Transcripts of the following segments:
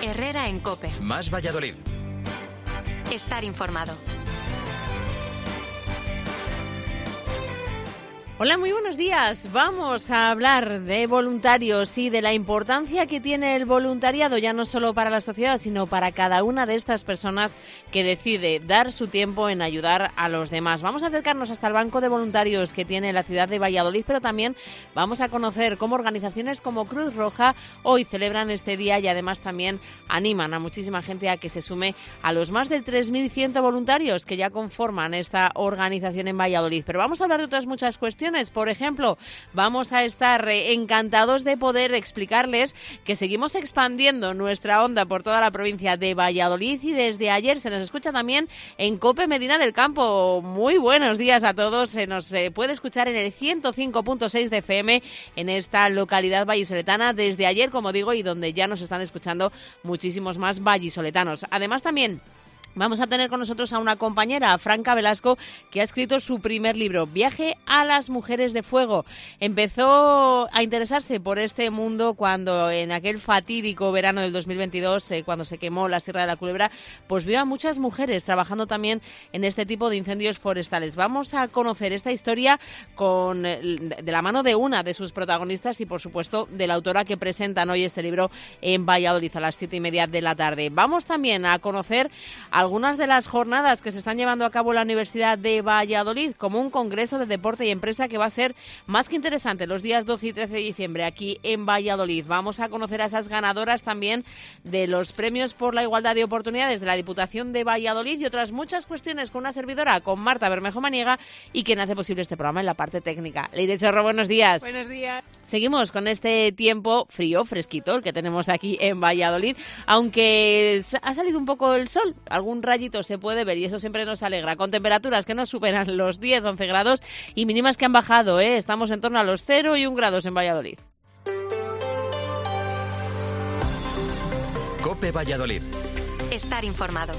Herrera en COPE. Más Valladolid. Estar informado. Hola, muy buenos días. Vamos a hablar de voluntarios y de la importancia que tiene el voluntariado, ya no solo para la sociedad, sino para cada una de estas personas que decide dar su tiempo en ayudar a los demás. Vamos a acercarnos hasta el banco de voluntarios que tiene la ciudad de Valladolid, pero también vamos a conocer cómo organizaciones como Cruz Roja hoy celebran este día y además también animan a muchísima gente a que se sume a los más de 3.100 voluntarios que ya conforman esta organización en Valladolid. Pero vamos a hablar de otras muchas cuestiones. Por ejemplo, vamos a estar encantados de poder explicarles que seguimos expandiendo nuestra onda por toda la provincia de Valladolid y desde ayer se nos escucha también en COPE Medina del Campo. Muy buenos días a todos. Se nos puede escuchar en el 105.6 de FM en esta localidad vallisoletana desde ayer, como digo, y donde ya nos están escuchando muchísimos más vallisoletanos. Además, también vamos a tener con nosotros a una compañera, Franca Velasco, que ha escrito su primer libro, Viaje a las mujeres de fuego. Empezó a interesarse por este mundo cuando en aquel fatídico verano del 2022, cuando se quemó la Sierra de la Culebra, pues vio a muchas mujeres trabajando también en este tipo de incendios forestales. Vamos a conocer esta historia de la mano de una de sus protagonistas y, por supuesto, de la autora que presentan hoy este libro en Valladolid a las 7:30 de la tarde. Vamos también a conocer algunas de las jornadas que se están llevando a cabo en la Universidad de Valladolid, como un congreso de deporte y empresa que va a ser más que interesante los días 12 y 13 de diciembre aquí en Valladolid. Vamos a conocer a esas ganadoras también de los premios por la igualdad de oportunidades de la Diputación de Valladolid y otras muchas cuestiones con una servidora, con Marta Bermejo Maniega, y quien hace posible este programa en la parte técnica. Leire Chorro, buenos días. Buenos días. Seguimos con este tiempo frío, fresquito, el que tenemos aquí en Valladolid, aunque ha salido un poco el sol, algún rayito se puede ver y eso siempre nos alegra, con temperaturas que no superan los 10-11 grados y mínimas que han bajado, estamos en torno a los 0 y 1 grados en Valladolid. COPE Valladolid. Estar informado.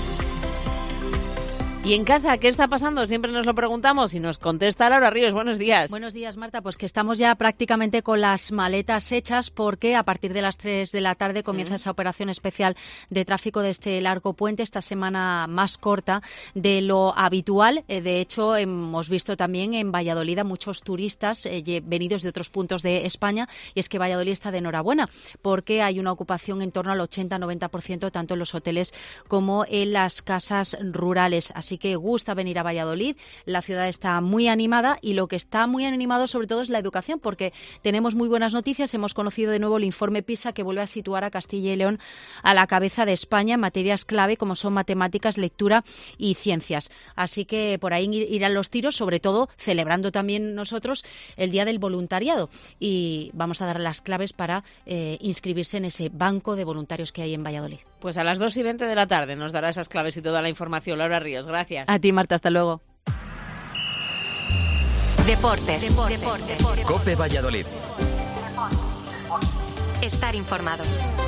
Y en casa, ¿qué está pasando? Siempre nos lo preguntamos y nos contesta Laura Ríos. Buenos días. Buenos días, Marta. Pues que estamos ya prácticamente con las maletas hechas porque a partir de las 3 de la tarde comienza esa operación especial de tráfico de este largo puente, esta semana más corta de lo habitual. De hecho, hemos visto también en Valladolid a muchos turistas venidos de otros puntos de España y es que Valladolid está de enhorabuena porque hay una ocupación en torno al 80-90% tanto en los hoteles como en las casas rurales. Así que gusta venir a Valladolid, la ciudad está muy animada y lo que está muy animado sobre todo es la educación porque tenemos muy buenas noticias, hemos conocido de nuevo el informe PISA que vuelve a situar a Castilla y León a la cabeza de España en materias clave como son matemáticas, lectura y ciencias. Así que por ahí irán los tiros, sobre todo celebrando también nosotros el Día del Voluntariado y vamos a dar las claves para inscribirse en ese banco de voluntarios que hay en Valladolid. Pues a las 2:20 de la tarde nos dará esas claves y toda la información. Laura Ríos, gracias. A ti, Marta, hasta luego. Deportes. COPE Valladolid. Estar informado.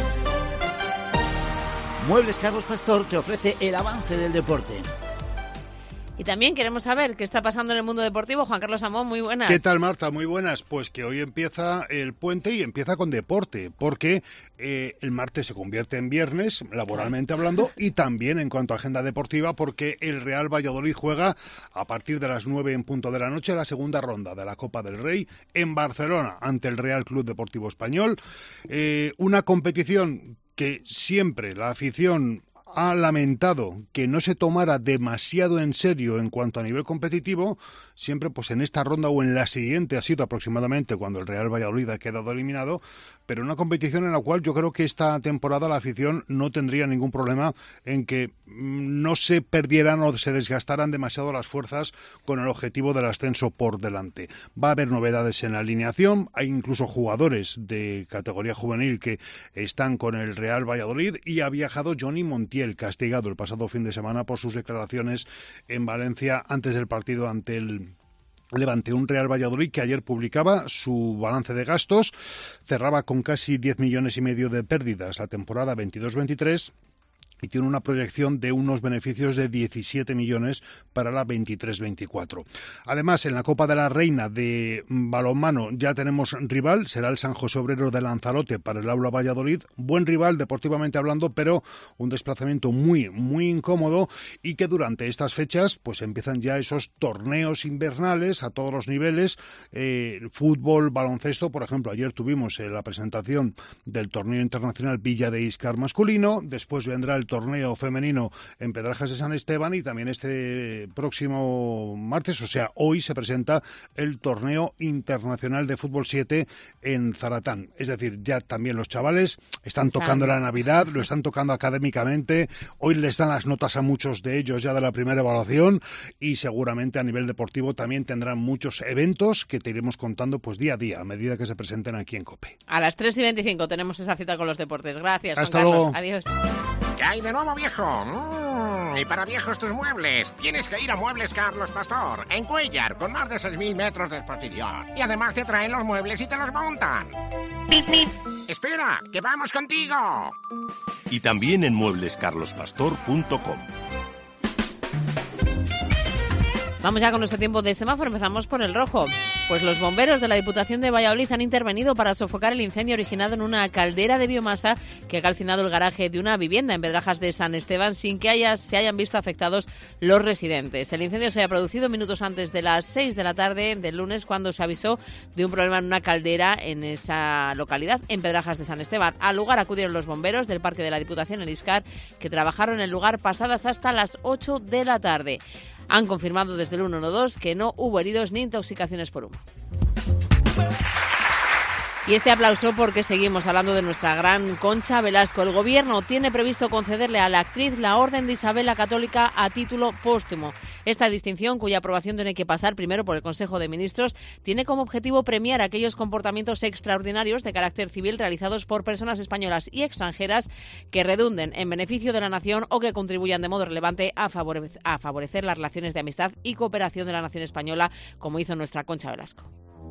Muebles Carlos Pastor te ofrece el avance del deporte. Y también queremos saber qué está pasando en el mundo deportivo. Juan Carlos Amón, muy buenas. ¿Qué tal, Marta? Muy buenas. Pues que hoy empieza el puente y empieza con deporte, porque el martes se convierte en viernes, laboralmente hablando, y también en cuanto a agenda deportiva, porque el Real Valladolid juega a partir de las 9 en punto de la noche la segunda ronda de la Copa del Rey en Barcelona ante el Real Club Deportivo Español. Una competición que siempre la afición ha lamentado que no se tomara demasiado en serio en cuanto a nivel competitivo, siempre pues en esta ronda o en la siguiente ha sido aproximadamente cuando el Real Valladolid ha quedado eliminado, pero una competición en la cual yo creo que esta temporada la afición no tendría ningún problema en que no se perdieran o se desgastaran demasiado las fuerzas con el objetivo del ascenso por delante. Va a haber novedades en la alineación, hay incluso jugadores de categoría juvenil que están con el Real Valladolid y ha viajado Johnny Montiel, castigado el pasado fin de semana por sus declaraciones en Valencia antes del partido ante el Levante. Un Real Valladolid que ayer publicaba su balance de gastos, cerraba con casi 10,5 millones de pérdidas la temporada 22-23 y tiene una proyección de unos beneficios de 17 millones para la 23-24. Además, en la Copa de la Reina de balonmano ya tenemos rival, será el San José Obrero de Lanzarote para el Aula Valladolid. Buen rival deportivamente hablando, pero un desplazamiento muy incómodo, y que durante estas fechas pues empiezan ya esos torneos invernales a todos los niveles, fútbol, baloncesto. Por ejemplo, ayer tuvimos la presentación del torneo internacional Villa de Íscar masculino, después vendrá el torneo femenino en Pedrajas de San Esteban, y también este próximo martes, o sea, hoy se presenta el torneo internacional de fútbol 7 en Zaratán. Es decir, ya también los chavales están tocando la Navidad, lo están tocando académicamente, hoy les dan las notas a muchos de ellos ya de la primera evaluación, y seguramente a nivel deportivo también tendrán muchos eventos que te iremos contando pues día a día a medida que se presenten aquí en COPE. A las 3:25 tenemos esa cita con los deportes. Gracias, Hasta Juan Carlos. luego. Adiós. ¿Qué hay de nuevo, viejo? Y para viejos tus muebles, tienes que ir a Muebles Carlos Pastor, en Cuéllar, con más de 6.000 metros de exposición. Y además te traen los muebles y te los montan. Espera, que vamos contigo. Y también en mueblescarlospastor.com. Vamos ya con nuestro tiempo de semáforo. Empezamos por el rojo. Pues los bomberos de la Diputación de Valladolid han intervenido para sofocar el incendio originado en una caldera de biomasa que ha calcinado el garaje de una vivienda en Pedrajas de San Esteban sin que se hayan visto afectados los residentes. El incendio se ha producido minutos antes de las 6 de la tarde del lunes, cuando se avisó de un problema en una caldera en esa localidad, en Pedrajas de San Esteban. Al lugar acudieron los bomberos del Parque de la Diputación en Íscar, que trabajaron en el lugar pasadas hasta las 8 de la tarde. Han confirmado desde el 112 que no hubo heridos ni intoxicaciones por humo. Y este aplauso porque seguimos hablando de nuestra gran Concha Velasco. El Gobierno tiene previsto concederle a la actriz la Orden de Isabel la Católica a título póstumo. Esta distinción, cuya aprobación tiene que pasar primero por el Consejo de Ministros, tiene como objetivo premiar aquellos comportamientos extraordinarios de carácter civil realizados por personas españolas y extranjeras que redunden en beneficio de la nación o que contribuyan de modo relevante a favorecer las relaciones de amistad y cooperación de la nación española, como hizo nuestra Concha Velasco.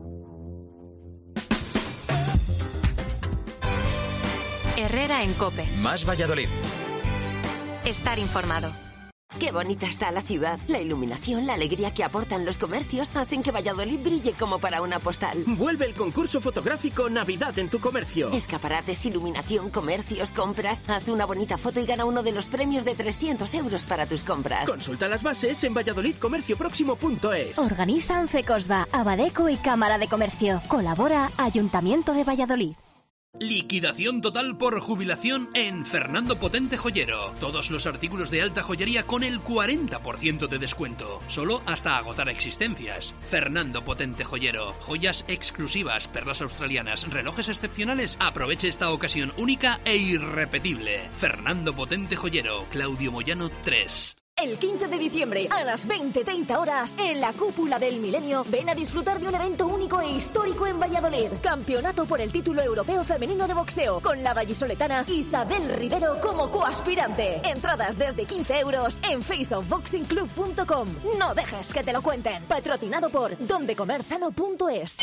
Herrera en COPE. Más Valladolid. Estar informado. Qué bonita está la ciudad. La iluminación, la alegría que aportan los comercios hacen que Valladolid brille como para una postal. Vuelve el concurso fotográfico Navidad en tu comercio. Escaparates, iluminación, comercios, compras. Haz una bonita foto y gana uno de los premios de 300 euros para tus compras. Consulta las bases en valladolidcomercioproximo.es. Organizan Fecosba, Abadeco y Cámara de Comercio. Colabora Ayuntamiento de Valladolid. Liquidación total por jubilación en Fernando Potente Joyero. Todos los artículos de alta joyería con el 40% de descuento. Solo hasta agotar existencias. Fernando Potente Joyero. Joyas exclusivas, perlas australianas, relojes excepcionales. Aproveche esta ocasión única e irrepetible. Fernando Potente Joyero. Claudio Moyano 3. El 15 de diciembre, a las 20:30 horas, en la Cúpula del Milenio, ven a disfrutar de un evento único e histórico en Valladolid. Campeonato por el título europeo femenino de boxeo, con la vallisoletana Isabel Rivero como coaspirante. Entradas desde 15 euros en faceofboxingclub.com. No dejes que te lo cuenten. Patrocinado por dondecomersano.es.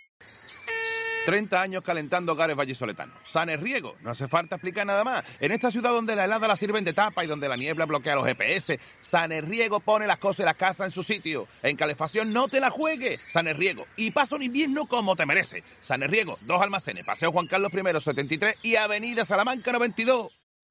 30 años calentando hogares vallisoletanos. Sanes Riego, no hace falta explicar nada más. En esta ciudad donde la helada la sirven de tapa y donde la niebla bloquea los GPS, Sanes Riego pone las cosas y las casas en su sitio. En calefacción no te la juegues. Sanes Riego. Y pasa un invierno como te merece. Sanes Riego, 2 almacenes, Paseo Juan Carlos I, 73 y Avenida Salamanca 92.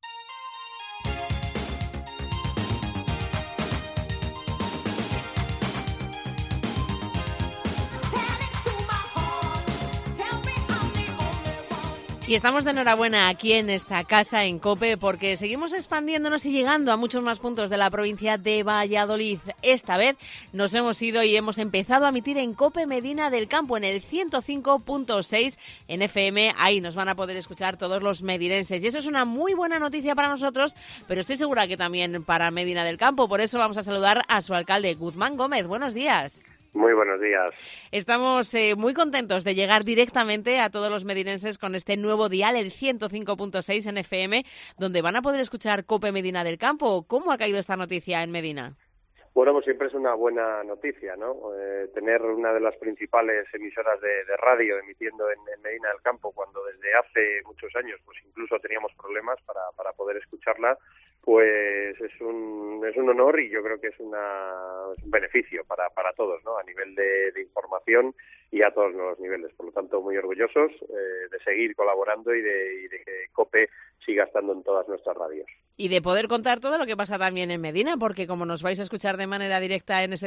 Y estamos de enhorabuena aquí en esta casa, en COPE, porque seguimos expandiéndonos y llegando a muchos más puntos de la provincia de Valladolid. Esta vez nos hemos ido y hemos empezado a emitir en COPE Medina del Campo, en el 105.6 en FM. Ahí nos van a poder escuchar todos los medinenses. Y eso es una muy buena noticia para nosotros, pero estoy segura que también para Medina del Campo. Por eso vamos a saludar a su alcalde, Guzmán Gómez. Buenos días. Muy buenos días. Estamos muy contentos de llegar directamente a todos los medinenses con este nuevo dial, el 105.6 en FM, donde van a poder escuchar COPE Medina del Campo. ¿Cómo ha caído esta noticia en Medina? Bueno, pues siempre es una buena noticia, ¿no? Tener una de las principales emisoras de radio emitiendo en Medina del Campo, cuando desde hace muchos años pues incluso teníamos problemas para poder escucharla, pues es un honor y yo creo que es un beneficio para todos, ¿no? A nivel de información y a todos los niveles. Por lo tanto, muy orgullosos de seguir colaborando y de que COPE siga estando en todas nuestras radios. Y de poder contar todo lo que pasa también en Medina, porque como nos vais a escuchar de manera directa en ese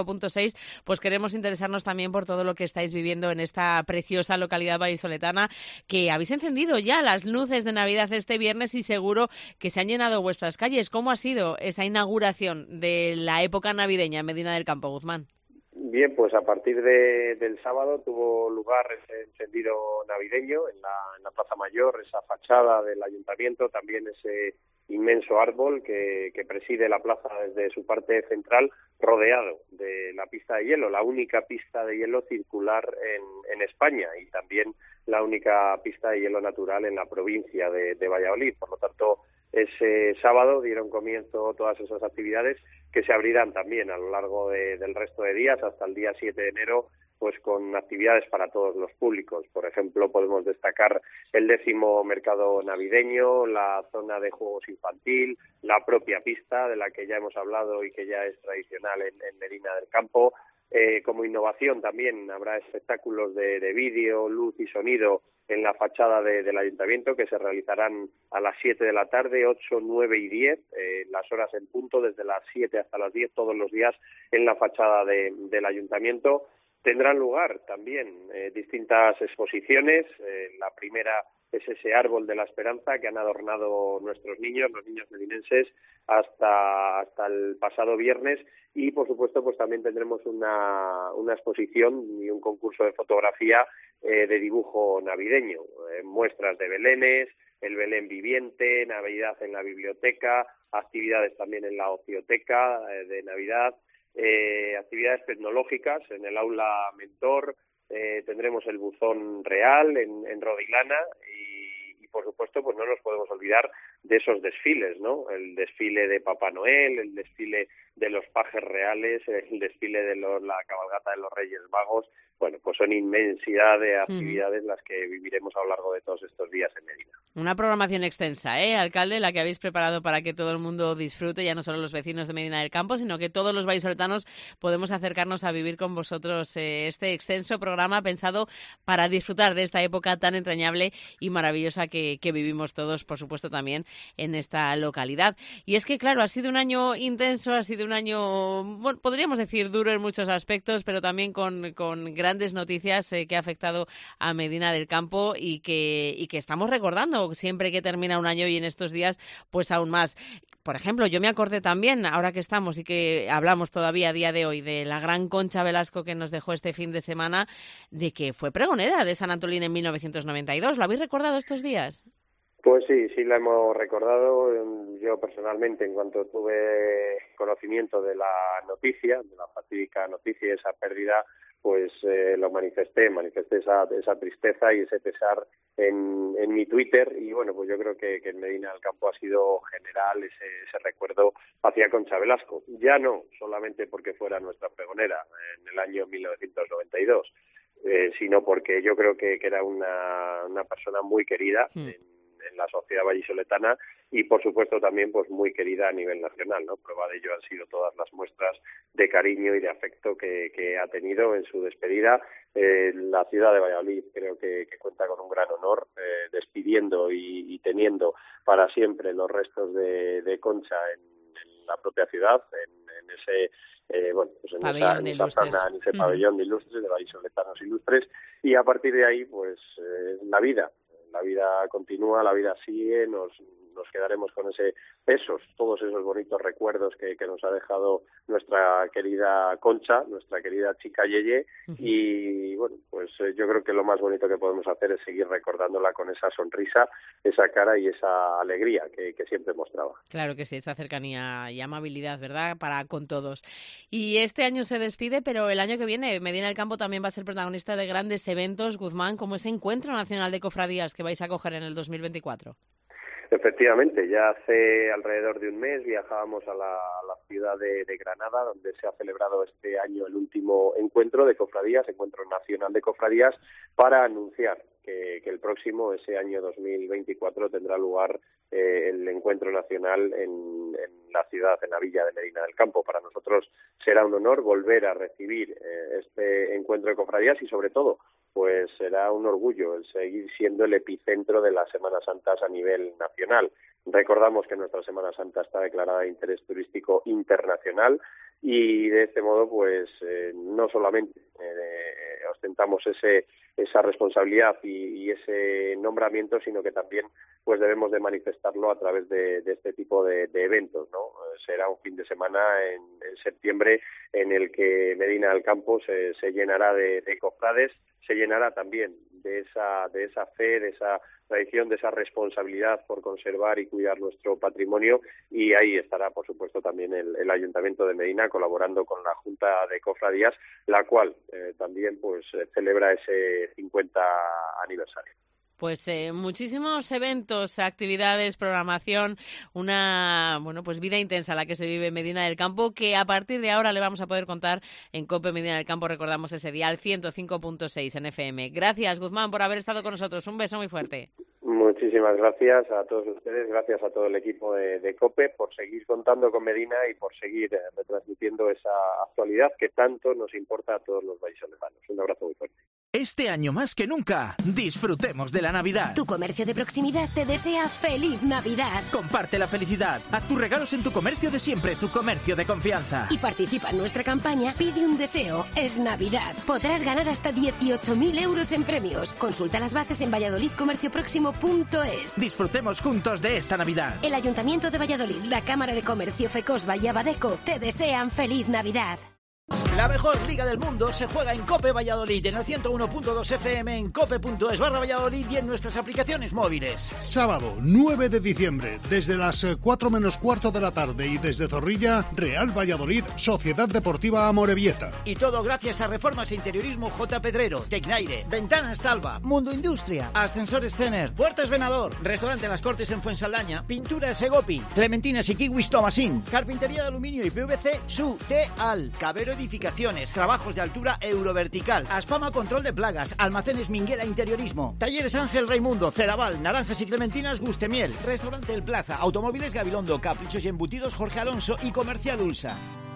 105.6, pues queremos interesarnos también por todo lo que estáis viviendo en esta preciosa localidad vallisoletana, que habéis encendido ya las luces de Navidad este viernes y seguro que se han llenado vuestras calles. ¿Cómo ha sido esa inauguración de la época navideña en Medina del Campo, Guzmán? Bien, pues a partir del sábado tuvo lugar ese encendido navideño en la Plaza Mayor, esa fachada del ayuntamiento, también ese inmenso árbol que preside la plaza desde su parte central, rodeado de la pista de hielo, la única pista de hielo circular en España y también la única pista de hielo natural en la provincia de Valladolid. Por lo tanto, ese sábado dieron comienzo todas esas actividades que se abrirán también a lo largo del resto de días hasta el día 7 de enero, pues con actividades para todos los públicos. Por ejemplo, podemos destacar el 10º mercado navideño, la zona de juegos infantil, la propia pista de la que ya hemos hablado y que ya es tradicional en Medina del Campo. Como innovación también habrá espectáculos de vídeo, luz y sonido en la fachada del ayuntamiento que se realizarán a las 7 de la tarde, 8, 9 y 10, las horas en punto, desde las 7 hasta las 10 todos los días en la fachada del ayuntamiento. Tendrán lugar también distintas exposiciones. La primera es ese árbol de la esperanza que han adornado nuestros niños, los niños medinenses, hasta el pasado viernes. Y, por supuesto, pues también tendremos una exposición y un concurso de fotografía de dibujo navideño, muestras de belenes, el Belén viviente, Navidad en la biblioteca, actividades también en la ocioteca de Navidad, actividades tecnológicas en el aula Mentor, tendremos el buzón real en Rodilana y por supuesto pues no nos podemos olvidar de esos desfiles, ¿no? El desfile de Papá Noel, el desfile de los pajes reales, el desfile de la cabalgata de los Reyes Magos. Bueno, pues son inmensidad de actividades las que viviremos a lo largo de todos estos días en Medina. Una programación extensa, alcalde, la que habéis preparado para que todo el mundo disfrute, ya no solo los vecinos de Medina del Campo, sino que todos los vallisoletanos podemos acercarnos a vivir con vosotros este extenso programa pensado para disfrutar de esta época tan entrañable y maravillosa que vivimos todos, por supuesto, también en esta localidad. Y es que, claro, ha sido un año intenso, ha sido un año, bueno, podríamos decir duro en muchos aspectos, pero también con grandes noticias que ha afectado a Medina del Campo y que estamos recordando siempre que termina un año y en estos días pues aún más. Por ejemplo, yo me acordé también, ahora que estamos y que hablamos todavía a día de hoy, de la gran Concha Velasco que nos dejó este fin de semana, de que fue pregonera de San Antolín en 1992. ¿Lo habéis recordado estos días? Pues sí la hemos recordado. Yo personalmente, en cuanto tuve conocimiento de la noticia, de la fatídica noticia y esa pérdida, pues lo manifesté esa tristeza y ese pesar en mi Twitter. Y bueno, pues yo creo que en Medina del Campo ha sido general ese recuerdo hacia Concha Velasco. Ya no solamente porque fuera nuestra pregonera en el año 1992, sino porque yo creo que era una persona muy querida en la sociedad vallisoletana y por supuesto también pues muy querida a nivel nacional, ¿no? Prueba de ello han sido todas las muestras de cariño y de afecto que ha tenido en su despedida. La ciudad de Valladolid creo que cuenta con un gran honor, despidiendo y teniendo para siempre los restos de Concha en la propia ciudad, en ese pabellón de ilustres. En ese pabellón de ilustres, de vallisoletanos ilustres, y a partir de ahí pues la vida continúa, la vida sigue, nos quedaremos con todos esos bonitos recuerdos que nos ha dejado nuestra querida Concha, nuestra querida chica Yeye, y bueno, pues yo creo que lo más bonito que podemos hacer es seguir recordándola con esa sonrisa, esa cara y esa alegría que siempre mostraba. Claro que sí, esa cercanía y amabilidad, ¿verdad?, para con todos. Y este año se despide, pero el año que viene Medina del Campo también va a ser protagonista de grandes eventos, Guzmán, como ese Encuentro Nacional de Cofradías que vais a coger en el 2024. Efectivamente, ya hace alrededor de un mes viajábamos a la ciudad de Granada, donde se ha celebrado este año el último encuentro de cofradías, Encuentro Nacional de Cofradías, para anunciar que el próximo, ese año 2024, tendrá lugar el encuentro nacional en la ciudad, en la villa de Medina del Campo. Para nosotros será un honor volver a recibir este encuentro de cofradías y, sobre todo, pues será un orgullo el seguir siendo el epicentro de las Semanas Santas a nivel nacional. Recordamos que nuestra Semana Santa está declarada de interés turístico internacional y de este modo pues no solamente ostentamos esa responsabilidad y ese nombramiento, sino que también pues debemos de manifestarlo a través de este tipo de eventos, ¿no? Será un fin de semana en septiembre en el que Medina del Campo se llenará de cofrades, se llenará también de esa fe, de esa tradición, de esa responsabilidad por conservar y cuidar nuestro patrimonio, y ahí estará, por supuesto, también el Ayuntamiento de Medina colaborando con la Junta de Cofradías, la cual también pues celebra ese 50 aniversario. Pues muchísimos eventos, actividades, programación, una vida intensa la que se vive en Medina del Campo, que a partir de ahora le vamos a poder contar en COPE Medina del Campo. Recordamos ese dial 105.6 en FM. Gracias, Guzmán, por haber estado con nosotros. Un beso muy fuerte. Muchísimas gracias a todos ustedes, gracias a todo el equipo de COPE por seguir contando con Medina y por seguir retransmitiendo esa actualidad que tanto nos importa a todos los vallisoletanos. Un abrazo muy fuerte. Este año más que nunca, disfrutemos de la Navidad. Tu comercio de proximidad te desea feliz Navidad. Comparte la felicidad. Haz tus regalos en tu comercio de siempre, tu comercio de confianza. Y participa en nuestra campaña Pide un deseo, es Navidad. Podrás ganar hasta 18.000 euros en premios. Consulta las bases en valladolidcomercioproximo.es. Disfrutemos juntos de esta Navidad. El Ayuntamiento de Valladolid, la Cámara de Comercio Fecosba y Abadeco te desean feliz Navidad. La mejor liga del mundo se juega en COPE Valladolid, en el 101.2 FM, en cope.es/Valladolid y en nuestras aplicaciones móviles. Sábado 9 de diciembre, desde las 4 menos cuarto de la tarde y desde Zorrilla, Real Valladolid, Sociedad Deportiva Amorebieta. Y todo gracias a Reformas e Interiorismo J. Pedrero, Tecnaire, Ventanas Talva, Mundo Industria, Ascensores Cener, Puertas Venador, Restaurante Las Cortes en Fuensaldaña, Pinturas Egopi, Clementinas y Kiwis Tomasín, Carpintería de Aluminio y PVC Su Teal, Cabero Edificaciones, trabajos de altura Eurovertical, Aspama Control de Plagas, Almacenes Minguela Interiorismo, Talleres Ángel Raimundo, Ceraval, Naranjas y Clementinas Gustemiel, Restaurante El Plaza, Automóviles Gabilondo, Caprichos y Embutidos Jorge Alonso y Comercial Ulsa.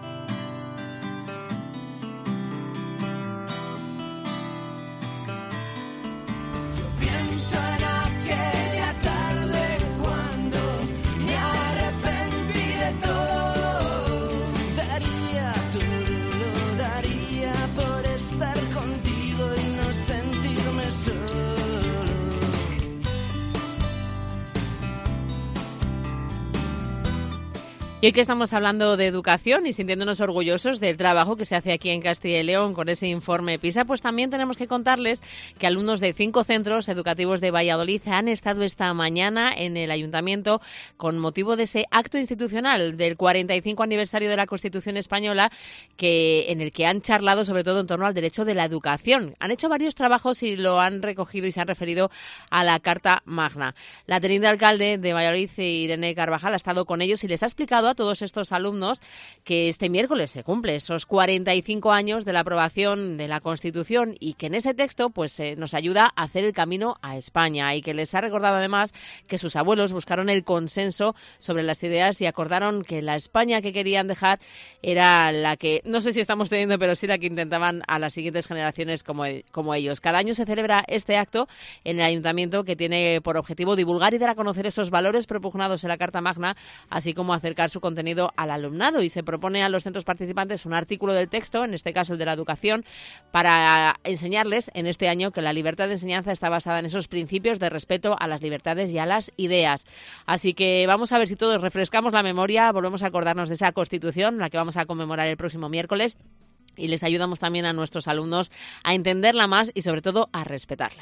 Y hoy que estamos hablando de educación y sintiéndonos orgullosos del trabajo que se hace aquí en Castilla y León con ese informe PISA, pues también tenemos que contarles que alumnos de 5 centros educativos de Valladolid han estado esta mañana en el Ayuntamiento con motivo de ese acto institucional del 45 aniversario de la Constitución Española, en el que han charlado sobre todo en torno al derecho de la educación. Han hecho varios trabajos y lo han recogido y se han referido a la Carta Magna. La teniente alcalde de Valladolid, Irene Carvajal, ha estado con ellos y les ha explicado a todos estos alumnos que este miércoles se cumple esos 45 años de la aprobación de la Constitución y que en ese texto pues nos ayuda a hacer el camino a España, y que les ha recordado además que sus abuelos buscaron el consenso sobre las ideas y acordaron que la España que querían dejar era la que, no sé si estamos teniendo, pero sí la que intentaban a las siguientes generaciones como ellos. Cada año se celebra este acto en el Ayuntamiento, que tiene por objetivo divulgar y dar a conocer esos valores propugnados en la Carta Magna, así como acercar su contenido al alumnado, y se propone a los centros participantes un artículo del texto, en este caso el de la educación, para enseñarles en este año que la libertad de enseñanza está basada en esos principios de respeto a las libertades y a las ideas. Así que vamos a ver si todos refrescamos la memoria, volvemos a acordarnos de esa Constitución, la que vamos a conmemorar el próximo miércoles, y les ayudamos también a nuestros alumnos a entenderla más y sobre todo a respetarla.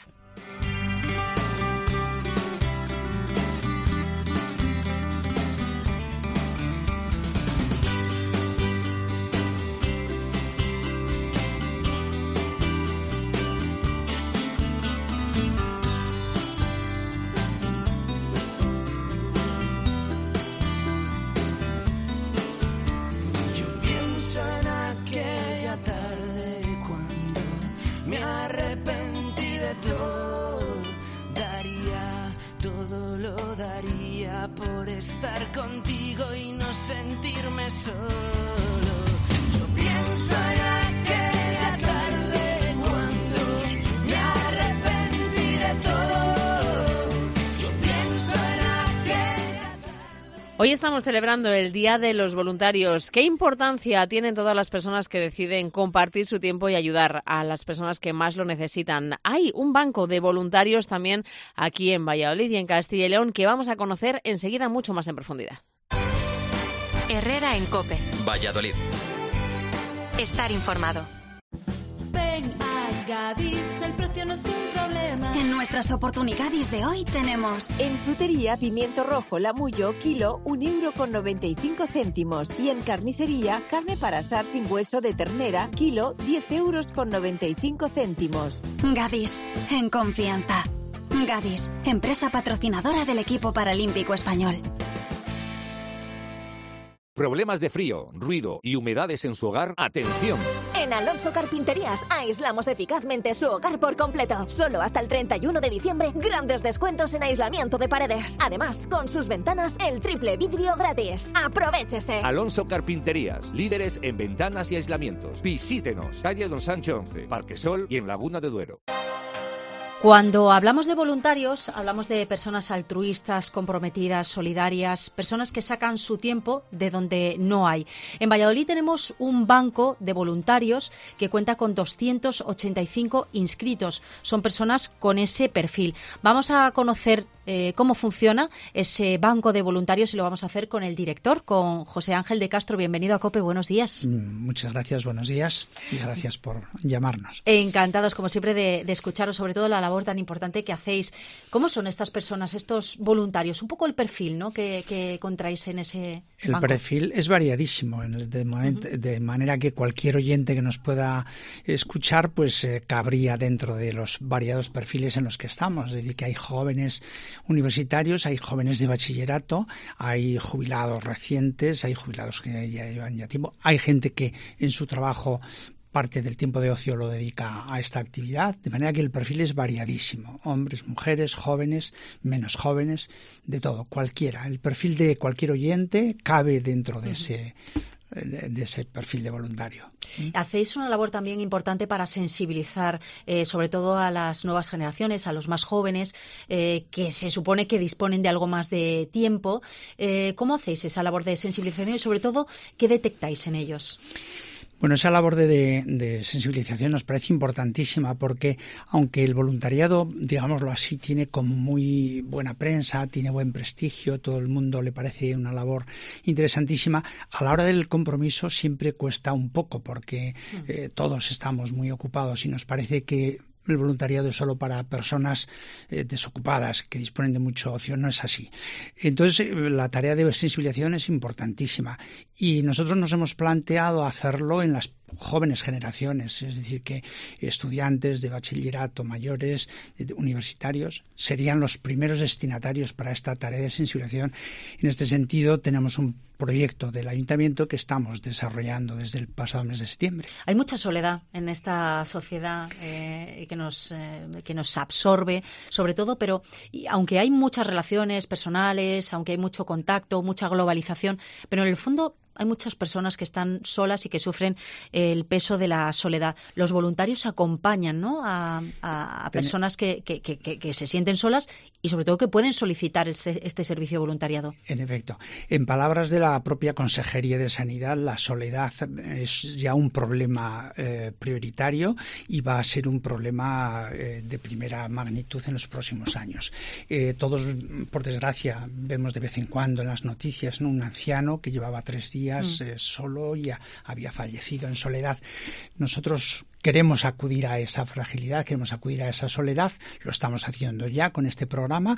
todo lo daría por estar contigo y no sentirme solo. Yo pienso en aquella tarde cuando me arrepentí de todo. Yo pienso en aquella tarde. Hoy estamos celebrando el Día de los Voluntarios. ¿Qué importancia tienen todas las personas que deciden compartir su tiempo y ayudar a las personas que más lo necesitan? Hay un banco de voluntarios también aquí en Valladolid y en Castilla y León que vamos a conocer enseguida mucho más en profundidad. Herrera en COPE. Valladolid. Estar informado. Ven a Gadis, el precio no es un problema. En nuestras oportunidades de hoy tenemos... En frutería, pimiento rojo Lamullo, kilo, 1,95 €. Y en carnicería, carne para asar sin hueso de ternera, kilo, 10,95 €. Gadis, en confianza. Gadis, empresa patrocinadora del equipo paralímpico español. ¿Problemas de frío, ruido y humedades en su hogar? ¡Atención! En Alonso Carpinterías aislamos eficazmente su hogar por completo. Solo hasta el 31 de diciembre, grandes descuentos en aislamiento de paredes. Además, con sus ventanas, el triple vidrio gratis. ¡Aprovéchese! Alonso Carpinterías, líderes en ventanas y aislamientos. Visítenos, calle Don Sancho 11, Parque Sol y en Laguna de Duero. Cuando hablamos de voluntarios, hablamos de personas altruistas, comprometidas, solidarias, personas que sacan su tiempo de donde no hay. En Valladolid tenemos un banco de voluntarios que cuenta con 285 inscritos. Son personas con ese perfil. Vamos a conocer cómo funciona ese banco de voluntarios y lo vamos a hacer con el director, con José Ángel de Castro. Bienvenido a COPE, buenos días. Muchas gracias, buenos días y gracias por llamarnos. Encantados, como siempre, de escucharos, sobre todo la labor tan importante que hacéis. ¿Cómo son estas personas, estos voluntarios? Un poco el perfil, ¿no?, que encontráis en ese banco. El perfil es variadísimo, de manera que cualquier oyente que nos pueda escuchar pues cabría dentro de los variados perfiles en los que estamos. Es decir, que hay jóvenes universitarios, hay jóvenes de bachillerato, hay jubilados recientes, hay jubilados que ya llevan tiempo, hay gente que en su trabajo parte del tiempo de ocio lo dedica a esta actividad, de manera que el perfil es variadísimo. Hombres, mujeres, jóvenes, menos jóvenes, de todo, cualquiera. El perfil de cualquier oyente cabe dentro de ese perfil de voluntario. Hacéis una labor también importante para sensibilizar sobre todo a las nuevas generaciones, a los más jóvenes, que se supone que disponen de algo más de tiempo. ¿Cómo hacéis esa labor de sensibilización y sobre todo qué detectáis en ellos? Bueno, esa labor de sensibilización nos parece importantísima porque aunque el voluntariado, digámoslo así, tiene como muy buena prensa, tiene buen prestigio, todo el mundo le parece una labor interesantísima, a la hora del compromiso siempre cuesta un poco porque todos estamos muy ocupados y nos parece que el voluntariado es solo para personas desocupadas que disponen de mucho ocio. No es así. Entonces, la tarea de sensibilización es importantísima y nosotros nos hemos planteado hacerlo en las jóvenes generaciones, es decir, que estudiantes de bachillerato, mayores, universitarios, serían los primeros destinatarios para esta tarea de sensibilización. En este sentido, tenemos un proyecto del Ayuntamiento que estamos desarrollando desde el pasado mes de septiembre. Hay mucha soledad en esta sociedad que nos absorbe, sobre todo, pero aunque hay muchas relaciones personales, aunque hay mucho contacto, mucha globalización, pero en el fondo hay muchas personas que están solas y que sufren el peso de la soledad. Los voluntarios acompañan, ¿no?, a personas que se sienten solas y sobre todo que pueden solicitar este servicio de voluntariado. En efecto. En palabras de la propia Consejería de Sanidad, la soledad es ya un problema prioritario y va a ser un problema de primera magnitud en los próximos años. Todos, por desgracia, vemos de vez en cuando en las noticias, ¿no?, un anciano que llevaba 3 días solo y había fallecido en soledad. Nosotros queremos acudir a esa fragilidad, queremos acudir a esa soledad, lo estamos haciendo ya con este programa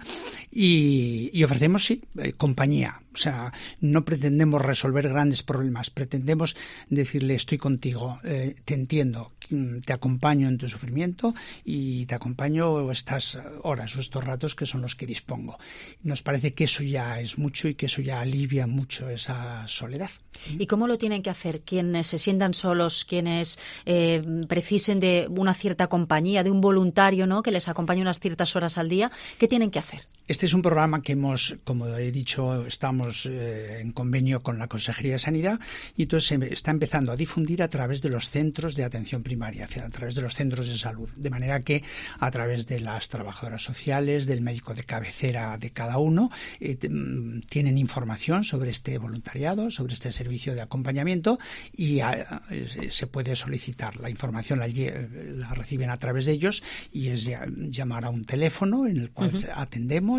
y ofrecemos, compañía. O sea, no pretendemos resolver grandes problemas, pretendemos decirle estoy contigo, te entiendo, te acompaño en tu sufrimiento y te acompaño estas horas o estos ratos que son los que dispongo. Nos parece que eso ya es mucho y que eso ya alivia mucho esa soledad. ¿Y cómo lo tienen que hacer? Quienes se sientan solos, quienes precisen de una cierta compañía, de un voluntario, ¿no?, que les acompañe unas ciertas horas al día, ¿qué tienen que hacer? Este es un programa que como he dicho, estamos en convenio con la Consejería de Sanidad y entonces se está empezando a difundir a través de los centros de atención primaria, a través de los centros de salud, de manera que a través de las trabajadoras sociales, del médico de cabecera de cada uno, tienen información sobre este voluntariado, sobre este servicio de acompañamiento y se puede solicitar. La información la reciben a través de ellos y es llamar a un teléfono en el cual atendemos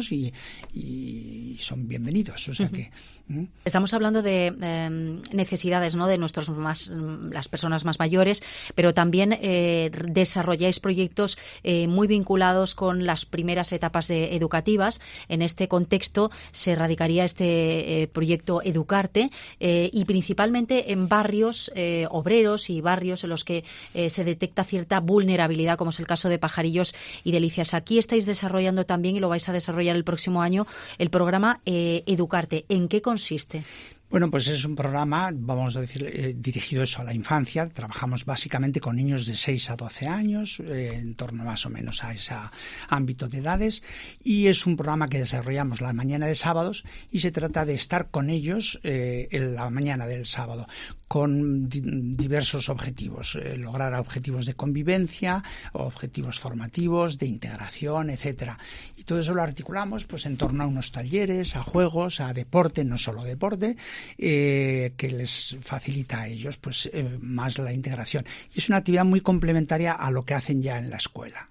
y son bienvenidos. O sea que estamos hablando de necesidades, ¿no?, de las personas más mayores, pero también desarrolláis proyectos muy vinculados con las primeras etapas educativas. En este contexto se radicaría este proyecto Educarte y principalmente en barrios obreros y barrios en los que se detecta cierta vulnerabilidad, como es el caso de Pajarillos y Delicias. Aquí estáis desarrollando también, y lo vais a desarrollar el próximo año, el programa Educarte. ¿En qué consiste? Bueno, pues es un programa, vamos a decir, dirigido a la infancia. Trabajamos básicamente con niños de 6 a 12 años, en torno más o menos a ese ámbito de edades, y es un programa que desarrollamos la mañana de sábados y se trata de estar con ellos en la mañana del sábado con diversos objetivos, lograr objetivos de convivencia, objetivos formativos, de integración, etcétera. Y todo eso lo articulamos pues en torno a unos talleres, a juegos, a deporte, no solo deporte, que les facilita a ellos pues más la integración. Y es una actividad muy complementaria a lo que hacen ya en la escuela.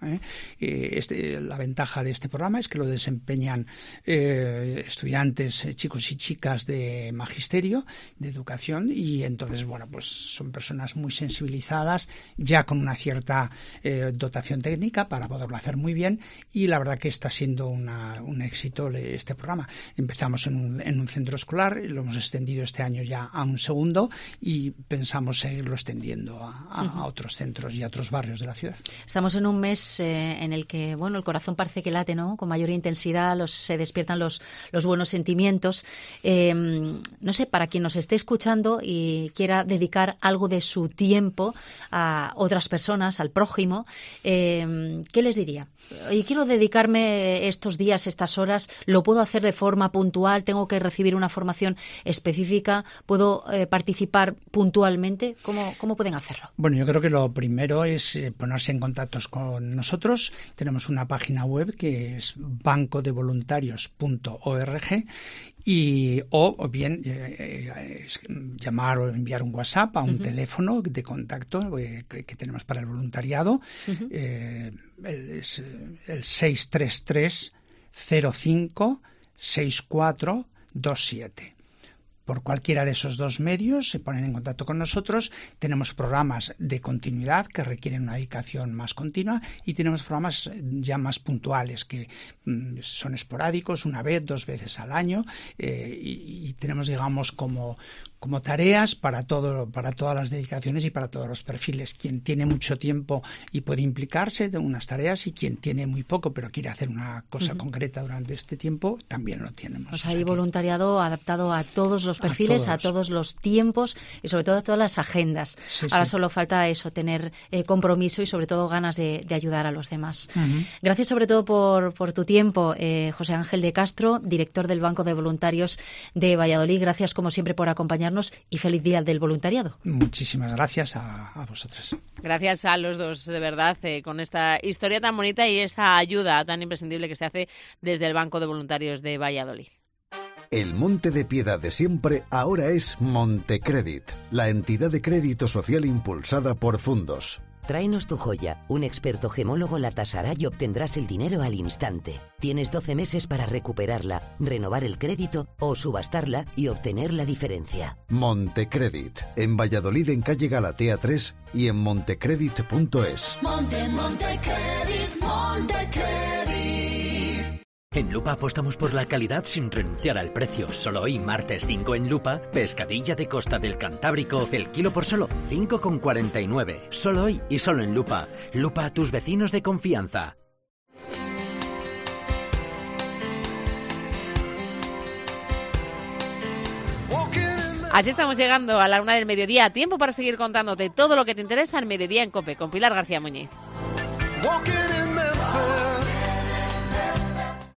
La ventaja de este programa es que lo desempeñan estudiantes, chicos y chicas de magisterio, de educación, y entonces bueno, pues son personas muy sensibilizadas, ya con una cierta dotación técnica para poderlo hacer muy bien, y la verdad que está siendo un éxito este programa. Empezamos en un centro escolar, lo hemos extendido este año ya a un segundo y pensamos seguirlo extendiendo a otros centros y a otros barrios de la ciudad. Estamos en un mes en el que, bueno, el corazón parece que late, ¿no?, con mayor intensidad, se despiertan los buenos sentimientos. No sé, para quien nos esté escuchando y quiera dedicar algo de su tiempo a otras personas, al prójimo, ¿qué les diría? Oye, quiero dedicarme estos días, estas horas, ¿lo puedo hacer de forma puntual? ¿Tengo que recibir una formación específica? ¿Puedo participar puntualmente? ¿Cómo pueden hacerlo? Bueno, yo creo que lo primero es ponerse en contacto con nosotros. Tenemos una página web que es bancodevoluntarios.org o bien llamar o enviar un WhatsApp a un teléfono de contacto que tenemos para el voluntariado. Es el 633 05 6427. Por cualquiera de esos dos medios se ponen en contacto con nosotros. Tenemos programas de continuidad que requieren una dedicación más continua y tenemos programas ya más puntuales que son esporádicos, una vez, 2 veces al año, y tenemos, digamos, como tareas para todas las dedicaciones y para todos los perfiles. Quien tiene mucho tiempo y puede implicarse de unas tareas, y quien tiene muy poco pero quiere hacer una cosa concreta durante este tiempo, también lo tenemos. Pues hay voluntariado adaptado a todos los perfiles, a todos los tiempos y sobre todo a todas las agendas. Ahora solo falta eso, tener compromiso y sobre todo ganas de ayudar a los demás. Gracias sobre todo por tu tiempo, José Ángel de Castro, director del Banco de Voluntarios de Valladolid. Gracias como siempre por acompañarnos y feliz Día del Voluntariado. Muchísimas gracias a vosotros. Gracias a los dos, de verdad, con esta historia tan bonita y esa ayuda tan imprescindible que se hace desde el Banco de Voluntarios de Valladolid. El Monte de Piedad de siempre ahora es Montecredit, la entidad de crédito social impulsada por Fundos. Tráenos tu joya. Un experto gemólogo la tasará y obtendrás el dinero al instante. Tienes 12 meses para recuperarla, renovar el crédito o subastarla y obtener la diferencia. Montecredit, en Valladolid en calle Galatea 3 y en montecredit.es. Montecredit, Montecredit. En Lupa apostamos por la calidad sin renunciar al precio. Solo hoy, martes 5 en Lupa, pescadilla de costa del Cantábrico, el kilo por solo 5,49. Solo hoy y solo en Lupa. Lupa, a tus vecinos de confianza. Así estamos llegando a la 1 del mediodía. Tiempo para seguir contándote todo lo que te interesa en Mediodía en COPE, con Pilar García Muñiz.